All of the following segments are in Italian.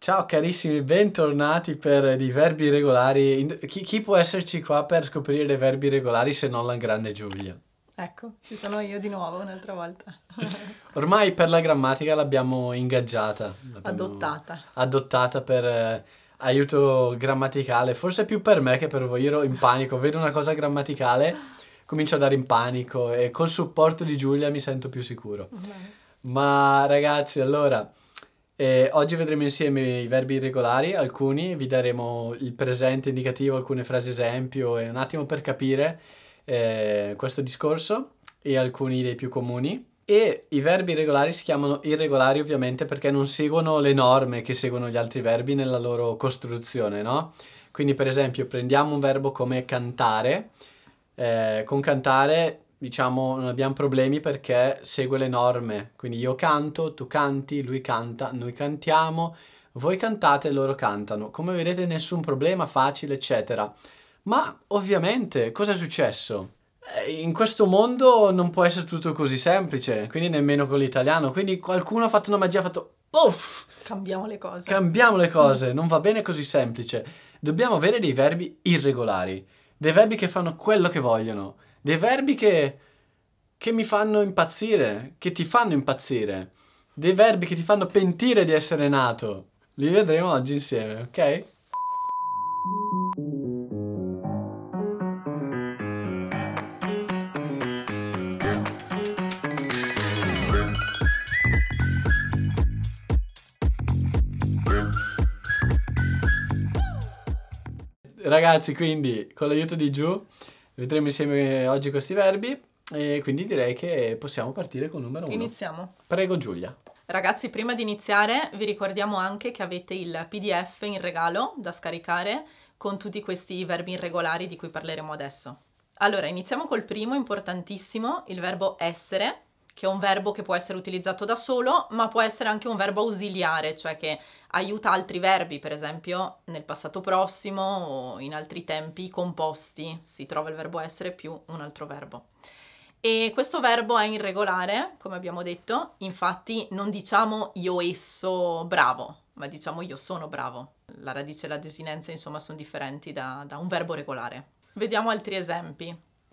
Ciao carissimi, bentornati per dei verbi irregolari. Chi può esserci qua per scoprire dei verbi irregolari se non la grande Giulia? Ecco, ci sono io di nuovo un'altra volta. Ormai per la grammatica l'abbiamo ingaggiata. Adottata per aiuto grammaticale. Forse più per me che per voi. Io ero in panico. Vedo una cosa grammaticale, comincio a dare in panico e col supporto di Giulia mi sento più sicuro. Ma ragazzi, allora... oggi vedremo insieme i verbi irregolari, alcuni, vi daremo il presente indicativo, alcune frasi esempio e un attimo per capire questo discorso e alcuni dei più comuni. E i verbi irregolari si chiamano irregolari ovviamente perché non seguono le norme che seguono gli altri verbi nella loro costruzione, no? Quindi per esempio prendiamo un verbo come cantare, con cantare diciamo non abbiamo problemi perché segue le norme, quindi io canto, tu canti, lui canta, noi cantiamo, voi cantate, loro cantano. Come vedete nessun problema, facile, eccetera. Ma ovviamente cosa è successo? In questo mondo non può essere tutto così semplice, quindi nemmeno con l'italiano. Quindi qualcuno ha fatto una magia, ha fatto uff! Cambiamo le cose. Cambiamo le cose, non va bene così semplice. Dobbiamo avere dei verbi irregolari, dei verbi che fanno quello che vogliono, dei verbi che mi fanno impazzire, che ti fanno impazzire, dei verbi che ti fanno pentire di essere nato. Li vedremo oggi insieme, ok? Ragazzi, quindi con l'aiuto di Giù vedremo insieme oggi questi verbi e quindi direi che possiamo partire con il numero 1. Iniziamo. Prego Giulia. Ragazzi, prima di iniziare vi ricordiamo anche che avete il PDF in regalo da scaricare con tutti questi verbi irregolari di cui parleremo adesso. Allora, iniziamo col primo, importantissimo, il verbo essere, che è un verbo che può essere utilizzato da solo, ma può essere anche un verbo ausiliare, cioè che aiuta altri verbi, per esempio nel passato prossimo o in altri tempi composti, si trova il verbo essere più un altro verbo. E questo verbo è irregolare, come abbiamo detto, infatti non diciamo io esso bravo, ma diciamo io sono bravo. La radice e la desinenza, insomma, sono differenti da un verbo regolare. Vediamo altri esempi.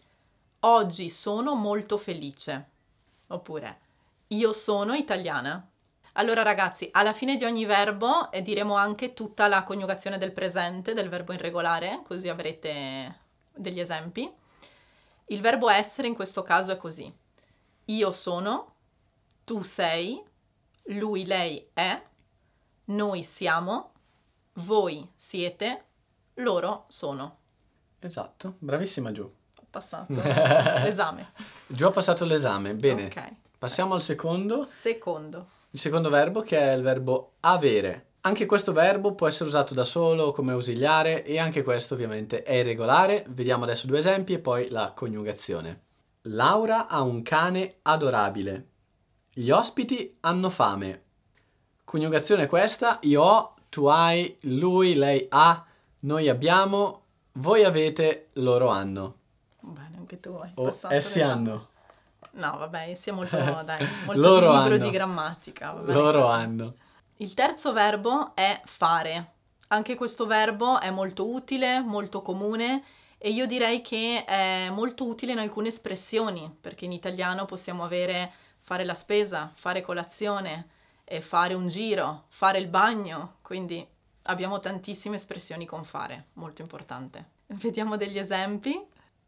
Oggi sono molto felice. Oppure, io sono italiana. Allora ragazzi, alla fine di ogni verbo diremo anche tutta la coniugazione del presente del verbo irregolare, così avrete degli esempi. Il verbo essere in questo caso è così. Io sono, tu sei, lui, lei è, noi siamo, voi siete, loro sono. Esatto, bravissima Giù. Passato l'esame. Giù ha passato l'esame, bene. Ok. Passiamo al secondo. Secondo. Il secondo verbo che è il verbo avere. Anche questo verbo può essere usato da solo come ausiliare e anche questo ovviamente è irregolare. Vediamo adesso due esempi e poi la coniugazione. Laura ha un cane adorabile. Gli ospiti hanno fame. Coniugazione questa, io ho, tu hai, lui, lei ha, noi abbiamo, voi avete, loro hanno. Bene, anche tu hai O passato essi l'esame. hanno. No, vabbè, sia molto, dai, molto Loro di libro hanno. di grammatica. Va bene, Loro così. hanno. Il terzo verbo è fare. Anche questo verbo è molto utile, molto comune e io direi che è molto utile in alcune espressioni, perché in italiano possiamo avere fare la spesa, fare colazione, fare un giro, fare il bagno, quindi abbiamo tantissime espressioni con fare, molto importante. Vediamo degli esempi.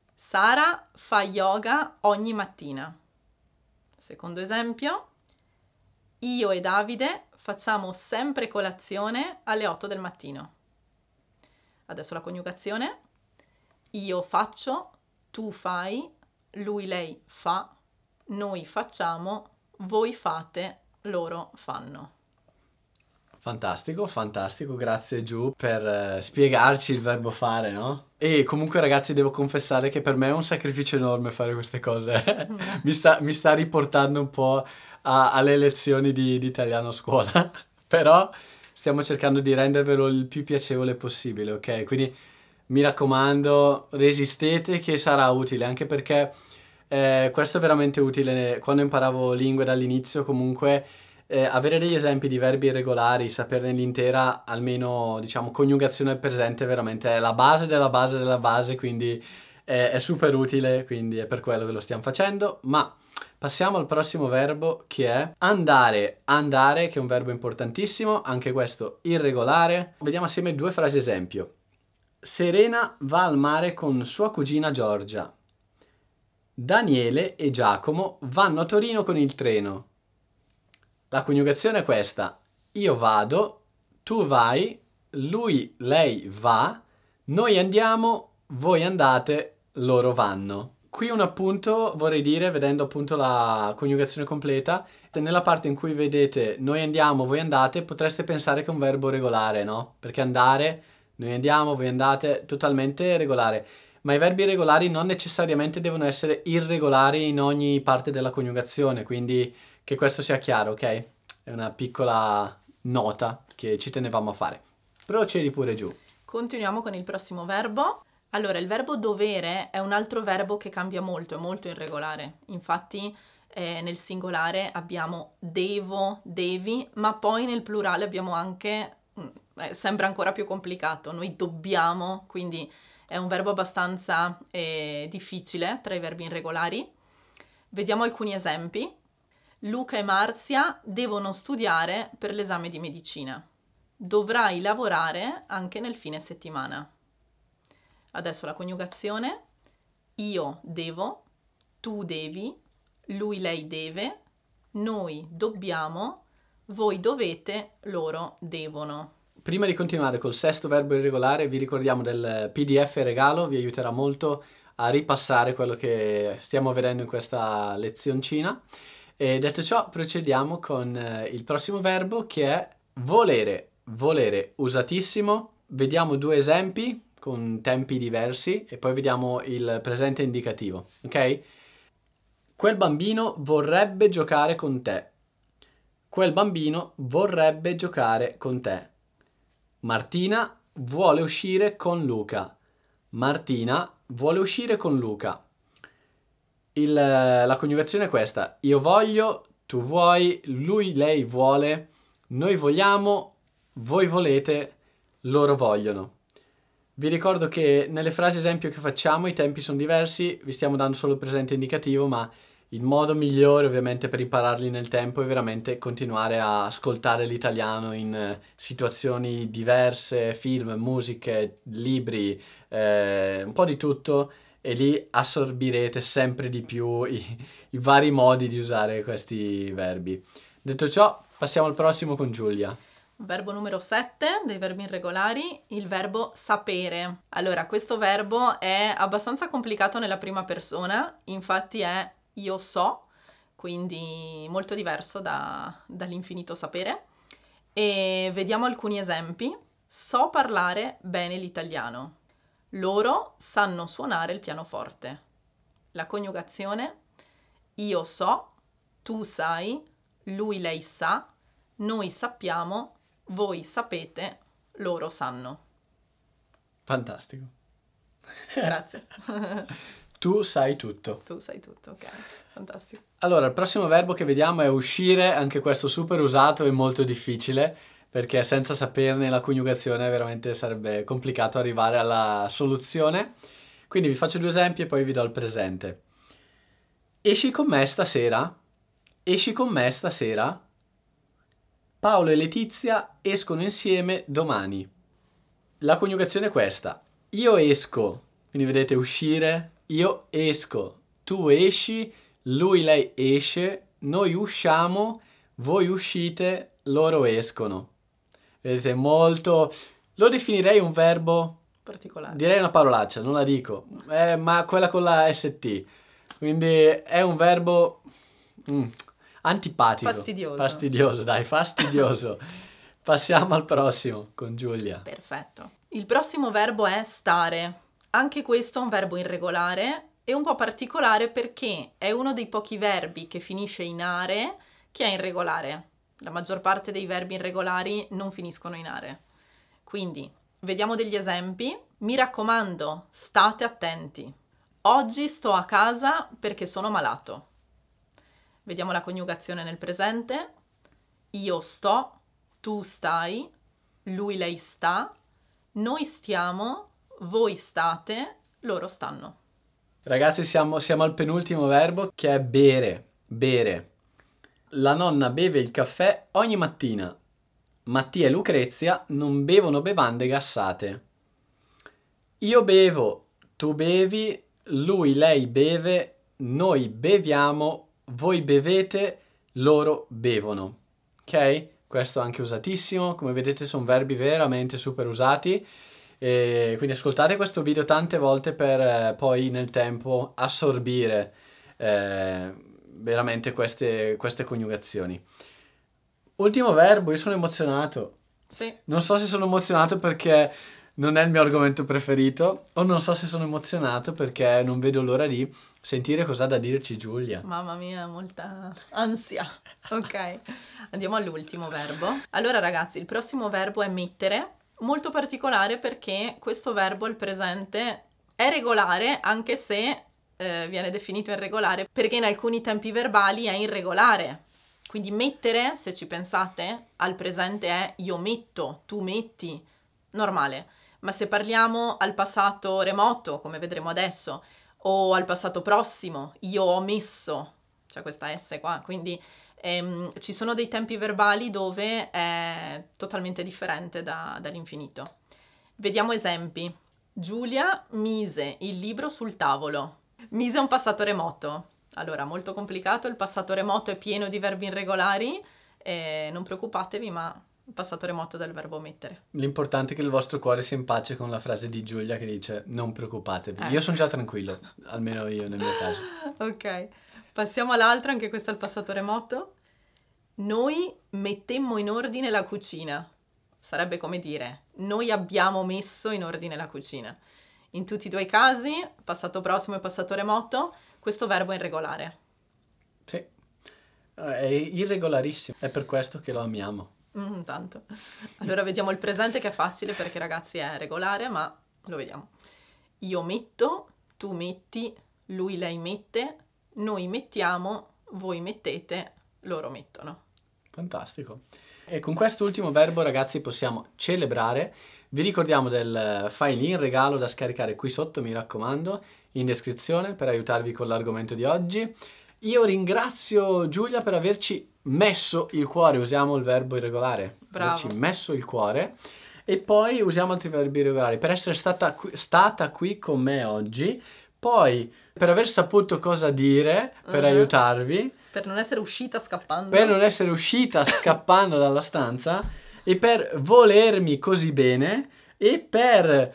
Sara fa yoga ogni mattina. Secondo esempio, io e Davide facciamo sempre colazione alle 8 del mattino. Adesso la coniugazione. Io faccio, tu fai, lui, lei fa, noi facciamo, voi fate, loro fanno. Fantastico, fantastico, grazie Giù per spiegarci il verbo fare, no? E comunque ragazzi devo confessare che per me è un sacrificio enorme fare queste cose. mi sta riportando un po' alle lezioni di italiano a scuola, però stiamo cercando di rendervelo il più piacevole possibile, ok? Quindi mi raccomando, resistete che sarà utile, anche perché questo è veramente utile. Quando imparavo lingue dall'inizio comunque avere degli esempi di verbi irregolari, saperne l'intera, almeno diciamo coniugazione al presente, veramente è la base della base della base, quindi è super utile, quindi è per quello che lo stiamo facendo. Ma passiamo al prossimo verbo, che è andare. Andare, che è un verbo importantissimo, anche questo irregolare. Vediamo assieme 2 frasi esempio. Serena va al mare con sua cugina Giorgia. Daniele e Giacomo vanno a Torino con il treno. La coniugazione è questa: io vado, tu vai, lui, lei va, noi andiamo, voi andate, loro vanno. Qui un appunto vorrei dire, vedendo appunto la coniugazione completa, nella parte in cui vedete noi andiamo, voi andate, potreste pensare che è un verbo regolare, no? Perché andare, noi andiamo, voi andate, totalmente regolare. Ma i verbi regolari non necessariamente devono essere irregolari in ogni parte della coniugazione, quindi che questo sia chiaro, ok? È una piccola nota che ci tenevamo a fare. Procedi pure giù. Continuiamo con il prossimo verbo. Allora, il verbo dovere è un altro verbo che cambia molto, è molto irregolare. Infatti nel singolare abbiamo devo, devi, ma poi nel plurale abbiamo anche, sembra ancora più complicato, noi dobbiamo, quindi è un verbo abbastanza difficile tra i verbi irregolari. Vediamo alcuni esempi. Luca e Marzia devono studiare per l'esame di medicina. Dovrai lavorare anche nel fine settimana. Adesso la coniugazione. Io devo, tu devi, lui, lei deve, noi dobbiamo, voi dovete, loro devono. Prima di continuare col sesto verbo irregolare, vi ricordiamo del PDF regalo, vi aiuterà molto a ripassare quello che stiamo vedendo in questa lezioncina. E detto ciò, procediamo con il prossimo verbo, che è volere. Volere, usatissimo. Vediamo 2 esempi con tempi diversi e poi vediamo il presente indicativo, ok? Quel bambino vorrebbe giocare con te. Quel bambino vorrebbe giocare con te. Martina vuole uscire con Luca. Martina vuole uscire con Luca. La coniugazione è questa: io voglio, tu vuoi, lui, lei vuole, noi vogliamo, voi volete, loro vogliono. Vi ricordo che nelle frasi esempio che facciamo i tempi sono diversi, vi stiamo dando solo il presente indicativo, ma il modo migliore ovviamente per impararli nel tempo è veramente continuare a ascoltare l'italiano in situazioni diverse, film, musiche, libri, un po' di tutto, e lì assorbirete sempre di più i vari modi di usare questi verbi. Detto ciò, passiamo al prossimo con Giulia. Verbo numero 7 dei verbi irregolari, il verbo sapere. Allora, questo verbo è abbastanza complicato nella prima persona, infatti è io so, quindi molto diverso dall'infinito sapere. E vediamo alcuni esempi. So parlare bene l'italiano. Loro sanno suonare il pianoforte. La coniugazione: io so, tu sai, lui, lei sa, noi sappiamo, voi sapete, loro sanno. Fantastico. Grazie. Tu sai tutto. Tu sai tutto, ok. Fantastico. Allora, il prossimo verbo che vediamo è uscire, anche questo super usato e molto difficile, perché senza saperne la coniugazione veramente sarebbe complicato arrivare alla soluzione. Quindi vi faccio 2 esempi e poi vi do il presente. Esci con me stasera? Esci con me stasera? Paolo e Letizia escono insieme domani. La coniugazione è questa: io esco, quindi vedete uscire, io esco, tu esci, lui, lei esce, noi usciamo, voi uscite, loro escono. Vedete, molto... Lo definirei un verbo particolare. Direi una parolaccia, non la dico, ma quella con la ST. Quindi è un verbo antipatico. Fastidioso. Fastidioso, dai, fastidioso. Passiamo al prossimo con Giulia. Perfetto. Il prossimo verbo è stare. Anche questo è un verbo irregolare e un po' particolare perché è uno dei pochi verbi che finisce in are che è irregolare. La maggior parte dei verbi irregolari non finiscono in are. Quindi, vediamo degli esempi. Mi raccomando, state attenti. Oggi sto a casa perché sono malato. Vediamo la coniugazione nel presente. io sto, tu stai, lui, lei sta, noi stiamo, voi state, loro stanno. Ragazzi, siamo al penultimo verbo, che è bere. Bere. La nonna beve il caffè ogni mattina. Mattia e Lucrezia non bevono bevande gassate. Io bevo, tu bevi, lui, lei beve, noi beviamo, voi bevete, loro bevono. Ok? Questo è anche usatissimo, come vedete sono verbi veramente super usati. E quindi ascoltate questo video tante volte per poi nel tempo assorbire veramente queste coniugazioni. Ultimo verbo, io sono emozionato. Sì. Non so se sono emozionato perché non è il mio argomento preferito, o non so se sono emozionato perché non vedo l'ora di sentire cosa ha da dirci Giulia. Mamma mia, molta ansia. Ok, andiamo all'ultimo verbo. Allora ragazzi, il prossimo verbo è mettere, molto particolare perché questo verbo al presente è regolare, anche se viene definito irregolare, perché in alcuni tempi verbali è irregolare. Quindi mettere, se ci pensate, al presente è io metto, tu metti, normale. Ma se parliamo al passato remoto, come vedremo adesso, o al passato prossimo, io ho messo, c'è questa S qua, quindi ci sono dei tempi verbali dove è totalmente differente dall'infinito. Vediamo esempi. Giulia mise il libro sul tavolo. Mise è un passato remoto. Allora, molto complicato, il passato remoto è pieno di verbi irregolari, non preoccupatevi, ma il passato remoto del verbo mettere. L'importante è che il vostro cuore sia in pace con la frase di Giulia che dice non preoccupatevi. Io sono già tranquillo, almeno io nel mio caso. Ok, passiamo all'altro, anche questo è il passato remoto. Noi mettemmo in ordine la cucina. Sarebbe come dire, noi abbiamo messo in ordine la cucina. In tutti e due i casi, passato prossimo e passato remoto, questo verbo è irregolare. Sì, è irregolarissimo, è per questo che lo amiamo. Tanto. Allora vediamo il presente che è facile perché ragazzi è regolare, ma lo vediamo. Io metto, tu metti, lui, lei mette, noi mettiamo, voi mettete, loro mettono. Fantastico. E con quest'ultimo verbo ragazzi possiamo celebrare. Vi ricordiamo del file in regalo da scaricare qui sotto, mi raccomando, in descrizione per aiutarvi con l'argomento di oggi. Io ringrazio Giulia per averci messo il cuore, usiamo il verbo irregolare. Bravo. Averci messo il cuore. E poi usiamo altri verbi irregolari, per essere stata qui con me oggi, poi per aver saputo cosa dire, per aiutarvi. Per non essere uscita scappando. Per non essere uscita scappando dalla stanza e per volermi così bene e per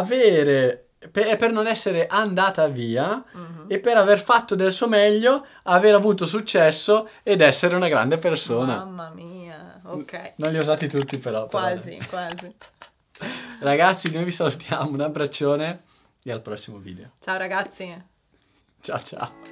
non essere andata via e per aver fatto del suo meglio, aver avuto successo ed essere una grande persona. Mamma mia, ok. Non li ho usati tutti però. Quasi. Ragazzi, noi vi salutiamo, un abbraccione e al prossimo video. Ciao ragazzi. Ciao.